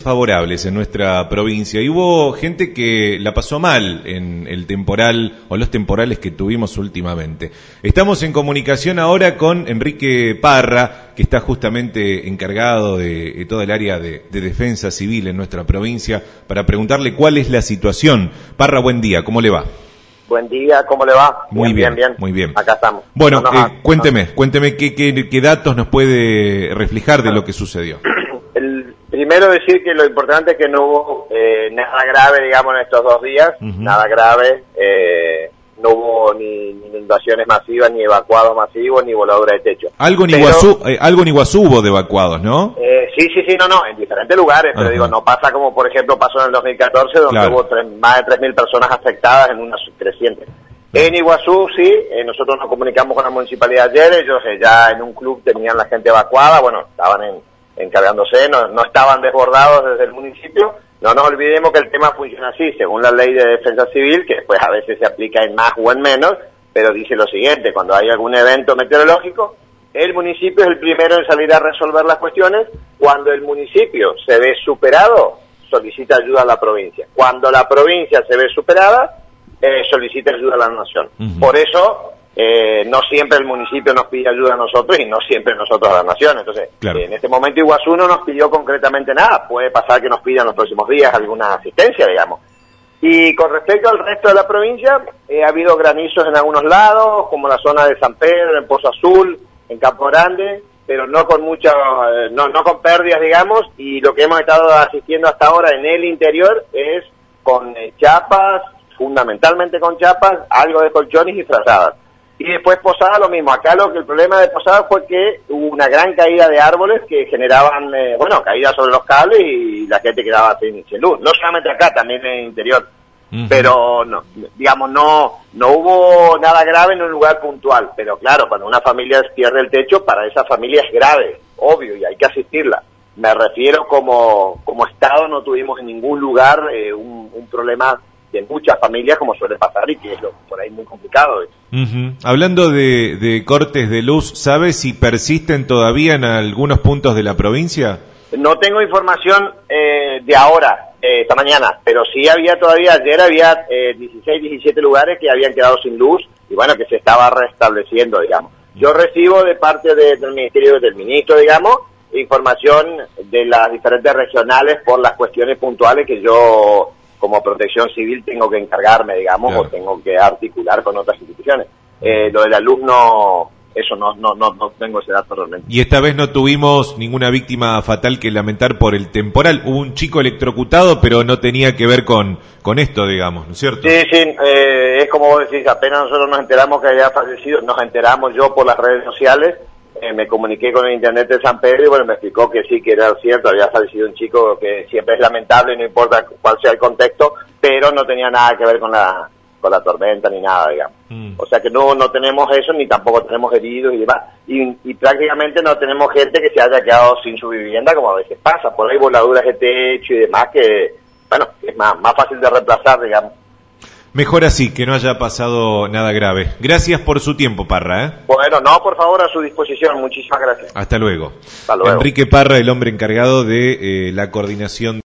desfavorables en nuestra provincia y hubo gente que la pasó mal en el temporal o los temporales que tuvimos últimamente. Estamos en comunicación ahora con Enrique Parra, que está justamente encargado de toda el área de defensa civil en nuestra provincia, para preguntarle cuál es la situación. Parra, buen día, ¿cómo le va? Buen día, ¿cómo le va? Muy bien. Muy bien. Acá estamos. Bueno, cuénteme qué datos nos puede reflejar de lo que sucedió. Primero decir que lo importante es que no hubo nada grave, digamos, en estos 2 días, nada grave, no hubo ni inundaciones masivas, ni evacuados masivos, ni voladura de techo. Algo en Iguazú hubo de evacuados, ¿no? Sí, en diferentes lugares, pero digo, no pasa como, por ejemplo, pasó en el 2014, donde hubo más de 3.000 personas afectadas en una creciente. En Iguazú, sí, nosotros nos comunicamos con la municipalidad ayer, ellos ya en un club tenían la gente evacuada, bueno, estaban encargándose, no estaban desbordados desde el municipio. No nos olvidemos que el tema funciona así, según la ley de defensa civil, que después a veces se aplica en más o en menos, pero dice lo siguiente: cuando hay algún evento meteorológico, el municipio es el primero en salir a resolver las cuestiones. Cuando el municipio se ve superado, solicita ayuda a la provincia. Cuando la provincia se ve superada, solicita ayuda a la nación. Por eso, no siempre el municipio nos pide ayuda a nosotros y no siempre nosotros a la nación. Entonces, en este momento Iguazú no nos pidió concretamente nada. Puede pasar que nos pidan los próximos días alguna asistencia, digamos. Y con respecto al resto de la provincia, ha habido granizos en algunos lados, como la zona de San Pedro, en Pozo Azul, en Campo Grande, pero no con muchas, no con pérdidas, digamos, y lo que hemos estado asistiendo hasta ahora en el interior es con chapas, fundamentalmente con chapas, algo de colchones y frazadas. Y después Posada lo mismo. Acá el problema de Posada fue que hubo una gran caída de árboles que generaban, caídas sobre los cables y la gente quedaba sin luz. No solamente acá, también en el interior. Pero no hubo nada grave en un lugar puntual. Pero claro, cuando una familia pierde el techo, para esa familia es grave, obvio, y hay que asistirla. Me refiero como Estado no tuvimos en ningún lugar un problema de muchas familias, como suele pasar, y que es por ahí muy complicado. Hablando de cortes de luz, ¿sabe si persisten todavía en algunos puntos de la provincia? No tengo información de ahora, esta mañana, pero sí había todavía, ayer había 16, 17 lugares que habían quedado sin luz, y bueno, que se estaba restableciendo, digamos. Yo recibo de parte del ministerio, del ministro, digamos, información de las diferentes regionales por las cuestiones puntuales que yo, como protección civil, tengo que encargarme, digamos, o tengo que articular con otras instituciones. Lo de la luz no tengo ese dato realmente. Y esta vez no tuvimos ninguna víctima fatal que lamentar por el temporal. Hubo un chico electrocutado, pero no tenía que ver con esto, digamos, ¿no es cierto? Sí, es como vos decís, apenas nosotros nos enteramos que había fallecido, nos enteramos yo por las redes sociales, me comuniqué con el intendente de San Pedro y bueno, me explicó que sí, que era cierto, había fallecido un chico que siempre es lamentable, no importa cuál sea el contexto, pero no tenía nada que ver con la tormenta ni nada, digamos. O sea que no tenemos eso, ni tampoco tenemos heridos y demás, y prácticamente no tenemos gente que se haya quedado sin su vivienda, como a veces pasa, por ahí voladuras de techo y demás, que bueno, es más fácil de reemplazar, digamos. Mejor así, que no haya pasado nada grave. Gracias por su tiempo, Parra. Bueno, no, por favor, a su disposición. Muchísimas gracias. Hasta luego. Hasta luego. Enrique Parra, el hombre encargado de la coordinación